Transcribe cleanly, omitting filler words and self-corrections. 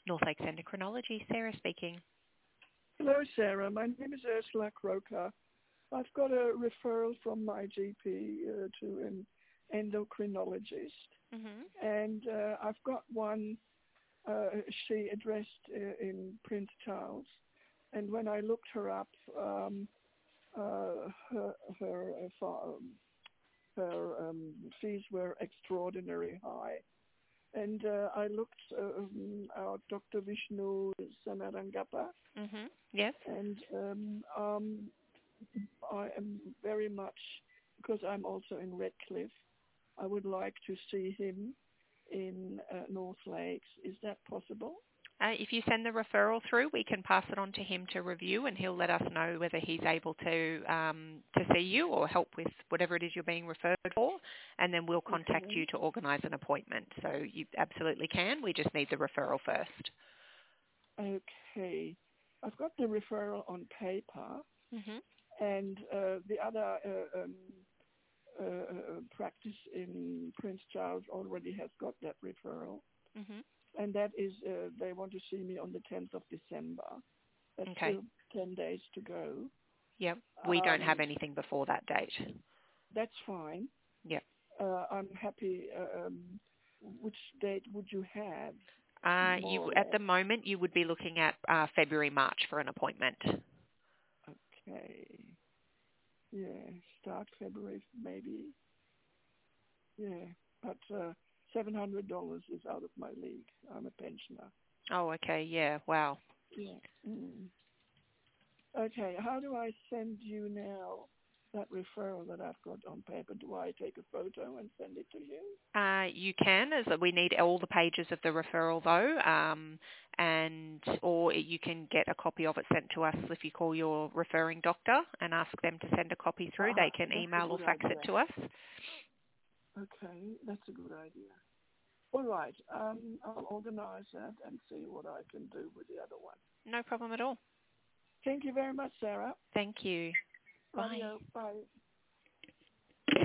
North Lakes Endocrinology, Sarah speaking. Hello, Sarah. My name is Ursula Croker. I've got a referral from my GP to an endocrinologist, and I've got one she addressed in Prince Charles. And when I looked her up, her fees were extraordinarily high. And I looked out Dr. Vishnu Samarangappa. Yes. And I am very much, because I'm also in Redcliffe, I would like to see him in North Lakes. Is that possible? If you send the referral through, we can pass it on to him to review, and he'll let us know whether he's able to see you or help with whatever it is you're being referred for, and then we'll contact you to organise an appointment. So you absolutely can. We just need the referral first. Okay. I've got the referral on paper, and the other practice in Prince Charles already has got that referral. And that is, they want to see me on the 10th of December. That's still 10 days to go. Yep. We don't have anything before that date. That's fine. Yep. I'm happy. Which date would you have? At the moment, you would be looking at February, March for an appointment. Okay. Yeah, start February maybe. Yeah, but $700 is out of my league. I'm a pensioner. Oh, okay. Yeah. Wow. Yeah. Okay. How do I send you now that referral that I've got on paper? Do I take a photo and send it to you? You can, as we need all the pages of the referral though, or you can get a copy of it sent to us if you call your referring doctor and ask them to send a copy through. They can email or fax it to us. Okay, that's a good idea. All right, I'll organize that and see what I can do with the other one. No problem at all. Thank you very much, Sarah. Thank you. Bye. Bye.